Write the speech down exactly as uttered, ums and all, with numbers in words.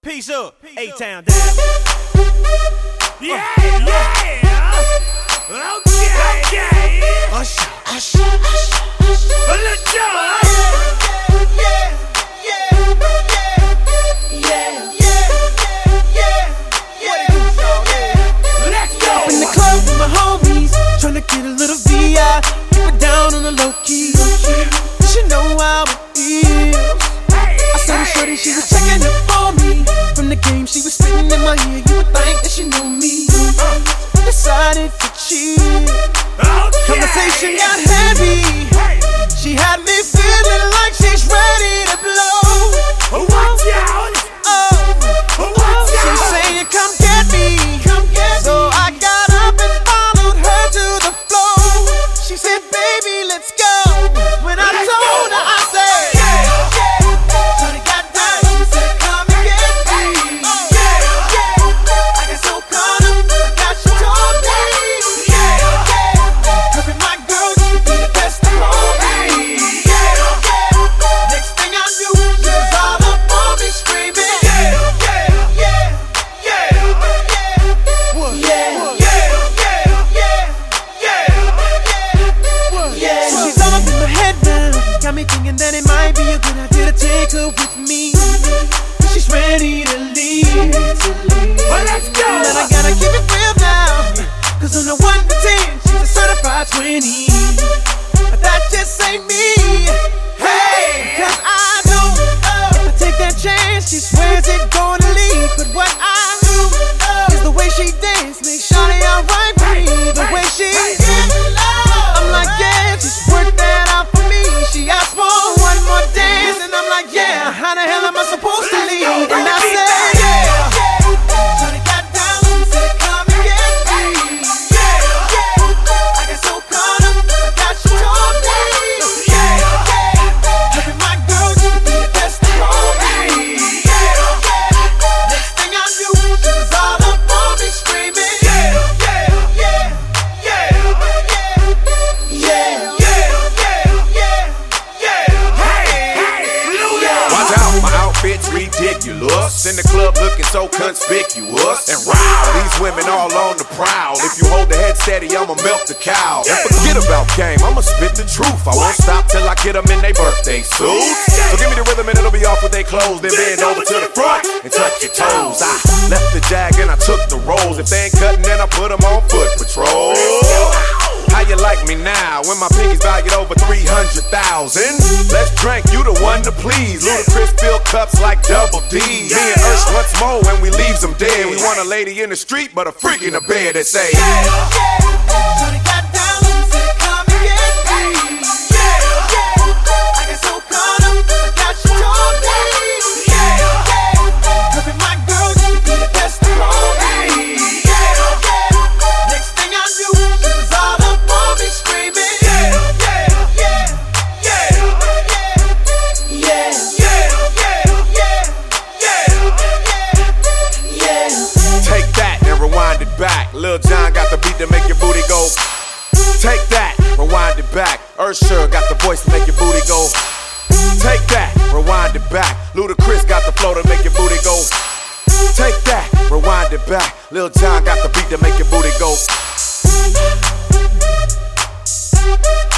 Peace up, A-Town down. Yeah, yeah. Okay, okay. Usher, usher, usher, usher. A little joy. Yeah, yeah, yeah, yeah, yeah, yeah, yeah. Let's go. Up in the club with my homies, tryna get a little V I, keep it down on the low key. She know how it is. I saw the shorty, she was checking up on me. From the game, she was spitting in my ear. You would think that she knew me. Decided to cheat. Okay. Conversation got heavy. She had me feeling like she's ready to blow. Watch out. Oh, Watch she's out. saying, "Come get me, come get me." So I got up and followed her to the floor. She said, "Baby, let's go." When I Let's told go. her, I said, "Yeah, yeah." Shorty got down, she said, "Come and get me." Yeah, yeah. I got so caught up, I got you told me. Yeah, yeah. Her and my girl used to be the best of me. Yeah, yeah. Next thing I knew, she was all up on me screaming. Yeah, yeah, yeah, yeah, yeah. What? Yeah, yeah, yeah, yeah, yeah, yeah. So she's all up in my head now, got me thinking that it might be a good idea to take her with me. She's ready to leave. Well, let's go. And I gotta keep it real now, cause on the one to ten, she's a certified twenty. But that just ain't me. Hey, cause I know if I take that chance, she swears it's gonna leave. But what I do is the way she dance makes shawty alright with me. The way she I'm like, yeah, just work that out for me. She asked for one more dance, and I'm like, yeah, how the hell am I supposed to leave? And I said, yeah. Shawty got down, she said, "Come and get me." Yeah, yeah. I got so caught up, I got you told me. Yeah, yeah. Her and my girl used to be the best of me. Yeah, yeah. Next thing I knew, she was all up on me screaming. Yeah, yeah, yeah, yeah, yeah, yeah, yeah, yeah, yeah. Watch out, my outfit's ridiculous. In the club looking so conspicuous. And wow, these women all on the prowl. If you hold the head steady, I'ma melt the cow. And forget about game, I'ma spit the truth. I won't stop till I get them in their birthday suits. So give me the rhythm and it'll be off with their clothes. Then bend over to the front and touch your toes. I left the jag and I took the rolls. If they ain't cutting, then I put them on foot patrol. How you like me now when my pinkies valued over three hundred thousand? Let's drink, you the one to please. Ludacris fill cups like double D. Me and Ursh once more when we leaves them dead. We want a lady in the street, but a freak in the bed that say, Yeah, yeah. Shorty got down, she said, "Come and get me." Yeah, yeah. I got so caught up, I got you told me. Yeah, yeah. Her and my girl used to be the best of me. Yeah, yeah. Next thing I knew, she was all up on me screaming. Yeah, yeah, yeah, yeah, yeah, yeah, yeah, yeah, yeah, yeah. take that and rewind it back. Lil Jon got the beat to make your booty go. Take that, rewind it back. Usher got the voice to make your booty go. Take that, rewind it back. Ludacris got the flow to make your booty go. Take that, rewind it back. Lil Jon got the beat to make your booty go.